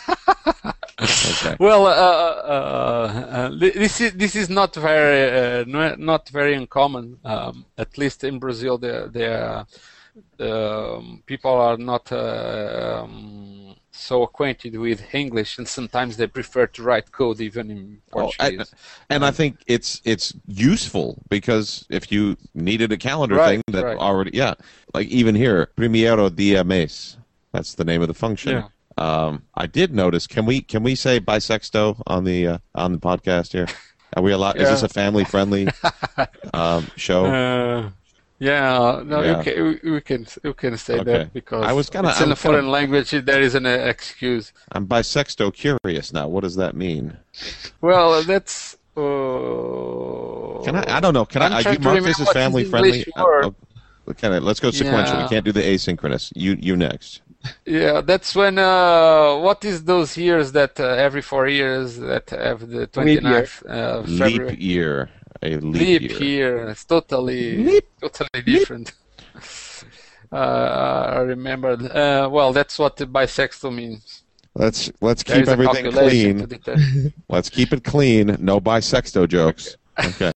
Okay. Well, uh, uh, uh, this is this is not very uh, no- not very uncommon. Um, at least in Brazil, the the um, people are not uh, um, so acquainted with English, and sometimes they prefer to write code even in Oh, I- Portuguese. and I think it's it's useful because if you needed a calendar Right, thing that right. already, yeah, like even here, Primeiro dia mês. That's the name of the function. Yeah. Um, I did notice. Can we can we say bisexto on the uh, on the podcast here? Are we allowed? Is Yeah. this a family friendly um, show? Uh, yeah, no, Yeah. You can, we, we can we can say Okay. that because I was kinda- it's I in a was kinda- foreign language. There is an uh, excuse. I'm bisexto curious now. What does that mean? Well, that's. Uh, Can I? I don't know. Can I'm I? trying You to mark remember this as what is family the friendly? English word. Uh, oh, can I, let's go sequential. Yeah. We can't do the asynchronous. You you next. Yeah, that's when. Uh, what is those years that uh, every four years that have the twenty-ninth uh, February? Leap year. A leap, Leap year. year. It's totally Leap. totally different. uh, I remember. Uh, well, that's what the bisexual means. Let's let's There keep is a everything calculation to clean. determine. Let's keep it clean. No bisexto jokes. Okay.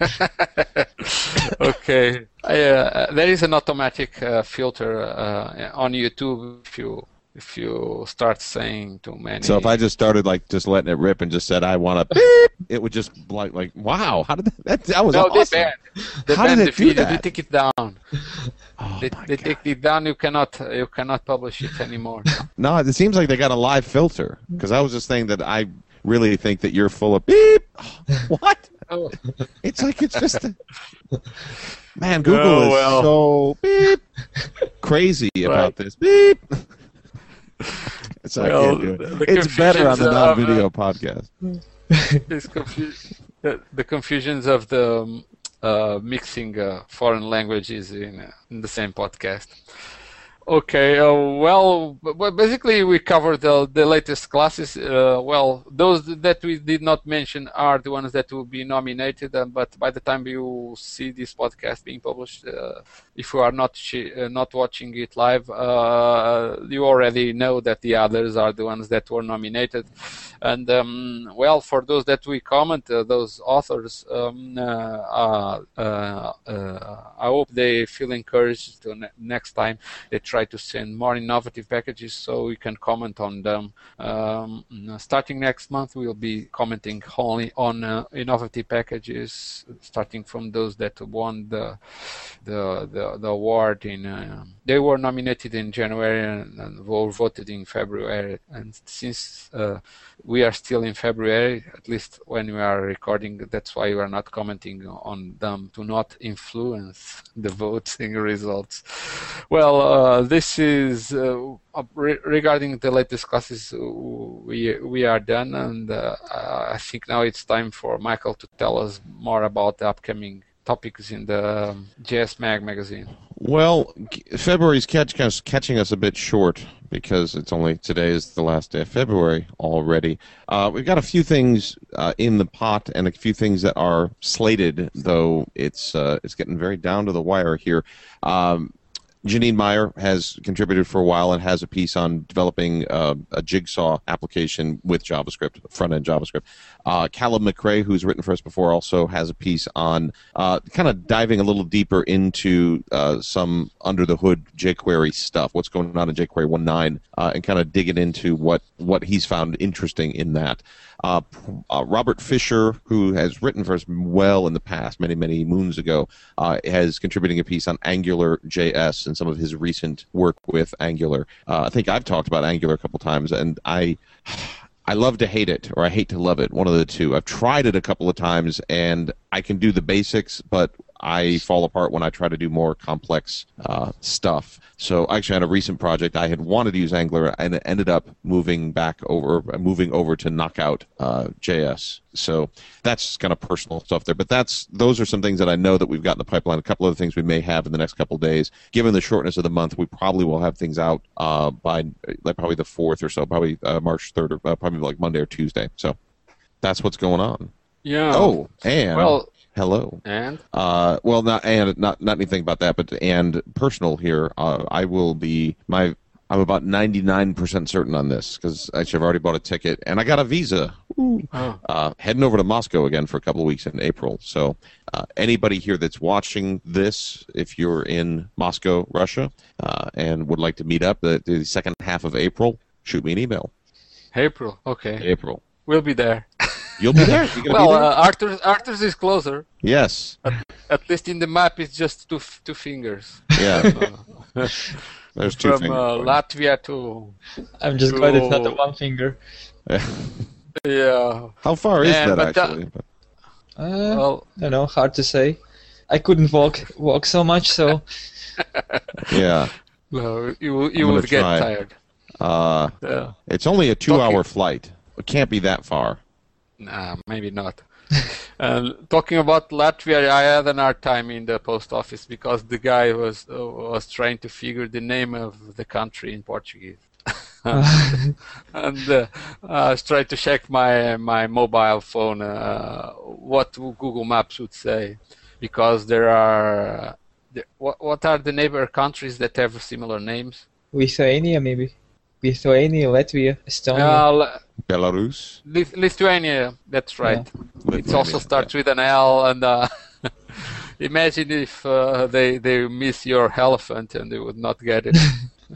Okay. I, uh, there is an automatic uh, filter uh, on YouTube if you if you start saying too many. So if I just started like just letting it rip and just said I want to beep, it would just like like wow, how did that that, that was no, awesome. they ban. They How ban did the it do video. They that? take it down. Oh They, my they God. take it down. You cannot you cannot publish it anymore. No, it seems like they got a live filter because I was just saying that I really think that you're full of beep. What? Oh. It's like it's just a... man. Google Oh, is well. so beep crazy Right. about this beep. It's, I Well, can't do it. the It's better on the confusions of, non-video podcast. It's confu- the, the confusions of the um, uh, mixing uh, foreign languages in, uh, in the same podcast. Okay, uh, well, b- b- basically we covered the, the latest classes. Uh, well, those that we did not mention are the ones that will be nominated, uh, but by the time you see this podcast being published, uh, if you are not sh- uh, not watching it live, uh, you already know that the others are the ones that were nominated. And um, well, for those that we comment, uh, those authors, um, uh, uh, uh, uh, I hope they feel encouraged to ne- next time they try to send more innovative packages so we can comment on them. Um, starting next month, we'll be commenting only on uh, innovative packages, starting from those that won the the the, the award in. Uh, they were nominated in January and, and were voted in February. And since uh, we are still in February, at least when we are recording, that's why we are not commenting on them to not influence the voting results. Well, uh, this is uh, re- regarding the latest classes. We we are done, and uh, I think now it's time for Michael to tell us more about the upcoming topics in the um, J S Mag magazine? Well, February's catch, catching us a bit short because it's only today is the last day of February already. Uh, we've got a few things uh, in the pot and a few things that are slated, though it's uh, it's getting very down to the wire here. Um, Janine Meyer has contributed for a while and has a piece on developing uh, a jigsaw application with JavaScript, front-end JavaScript. Uh, Caleb McRae, who's written for us before, also has a piece on uh, kind of diving a little deeper into uh, some under-the-hood jQuery stuff, what's going on in jQuery one point nine, uh, and kind of digging into what, what he's found interesting in that. Uh, uh, Robert Fisher, who has written for us well in the past, many, many moons ago, uh, has contributing a piece on Angular J S and some of his recent work with Angular. Uh, I think I've talked about Angular a couple times, and I... I love to hate it, or I hate to love it, one of the two. I've tried it a couple of times, and I can do the basics, but I fall apart when I try to do more complex uh, stuff. So actually, on a recent project, I had wanted to use Angular, and it ended up moving back over, moving over to Knockout uh, J S. So that's kind of personal stuff there. But that's those are some things that I know that we've got in the pipeline. A couple of things we may have in the next couple of days. Given the shortness of the month, we probably will have things out uh, by like probably the fourth or so, probably uh, March third, or uh, probably like Monday or Tuesday. So that's what's going on. Yeah. Oh, and well. Hello. And? Uh, well, not and not not anything about that, but and personal here. Uh, I will be my. I'm about ninety-nine percent certain on this because actually I've already bought a ticket and I got a visa. Oh. Uh, heading over to Moscow again for a couple of weeks in April. So uh, anybody here that's watching this, if you're in Moscow, Russia, uh, and would like to meet up the, the second half of April, shoot me an email. April. Okay. April. We'll be there. You'll be there. You're well, be there? Uh, Arthur's, Arthur's is closer. Yes. At, at least in the map, it's just two two fingers. Yeah. Uh, There's two From fingers. uh, Latvia to. I'm just to... glad it's not the one finger. Yeah. How far is yeah, that actually? Uh, well, I don't know. Hard to say. I couldn't walk walk so much, so. Yeah. Well, you you would get try. tired. Uh, yeah. It's only a two-hour Talking... flight. It can't be that far. Nah, maybe not. uh, talking about Latvia, I had an hard time in the post office because the guy was uh, was trying to figure the name of the country in Portuguese, and, and uh, I was trying to check my my mobile phone uh, what Google Maps would say, because there are uh, there, what what are the neighbor countries that have similar names? Lithuania, maybe. Lithuania, Latvia, Estonia. Uh, Belarus? Lith- Lithuania, that's right. Yeah. It also starts yeah. with an L, and uh, imagine if uh, they they miss your elephant and they would not get it.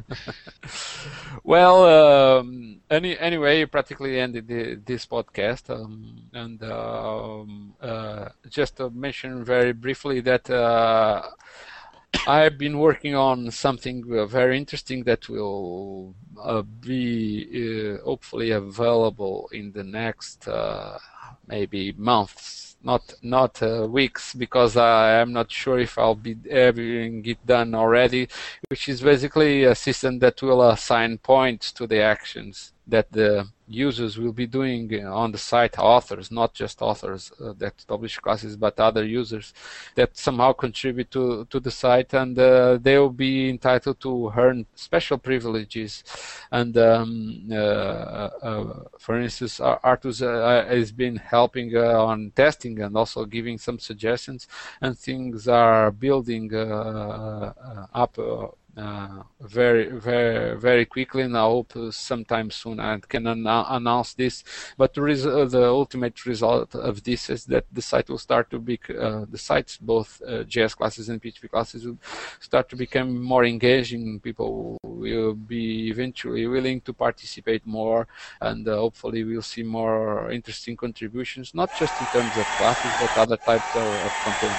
Well, um, any anyway, you practically ended the, this podcast, um, and um, uh, just to mention very briefly that. Uh, I've been working on something uh, very interesting that will uh, be uh, hopefully available in the next uh, maybe months, not not uh, weeks, because I am not sure if I'll be having it done already, which is basically a system that will assign points to the actions that the users will be doing on the site, authors, not just authors uh, that publish classes, but other users that somehow contribute to, to the site, and uh, they will be entitled to earn special privileges. And um, uh, uh, for instance, Artus uh, has been helping uh, on testing and also giving some suggestions, and things are building uh, uh, up uh, Uh, very, very, very quickly, and I hope uh, sometime soon I can an- announce this. But the, res- uh, the ultimate result of this is that the site will start to be, uh, the sites, both uh, J S classes and P H P classes, will start to become more engaging. People will be eventually willing to participate more, and uh, hopefully we'll see more interesting contributions, not just in terms of classes, but other types of, of content.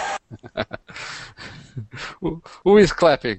who, who is clapping?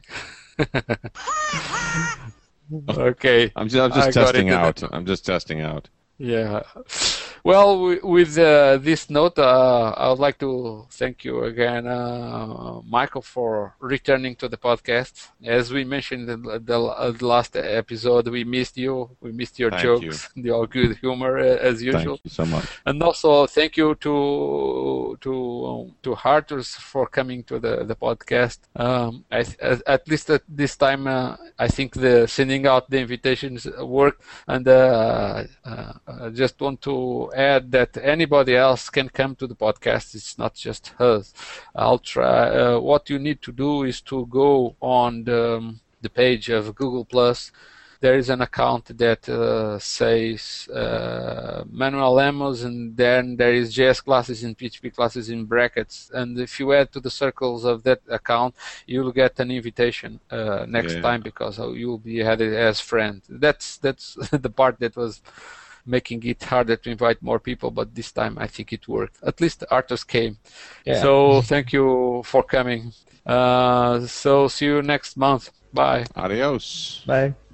Okay. I'm just, I'm just testing out. I'm just testing out. Yeah. Well, w- with uh, this note, uh, I would like to thank you again, uh, Michael, for returning to the podcast. As we mentioned in the, the, uh, the last episode, we missed you. We missed your Thank jokes, your good humor, uh, as usual. Thank you so much. And also, thank you to to um, to Arturs for coming to the the podcast. Um, I, at, at least at this time, uh, I think the sending out the invitations worked. And uh, uh, I just want to add that anybody else can come to the podcast. It's not just us. I'll try. Uh, what you need to do is to go on the, um, the page of Google Plus. There is an account that uh, says uh, Manuel Lemos, and then there is J S classes and P H P classes in brackets. And if you add to the circles of that account, you'll get an invitation uh, next Yeah. time, because you'll be added as friend. That's that's the part that was making it harder to invite more people, but this time I think it worked. At least Arturs came. Yeah. So thank you for coming. Uh, so see you next month. Bye. Adios. Bye.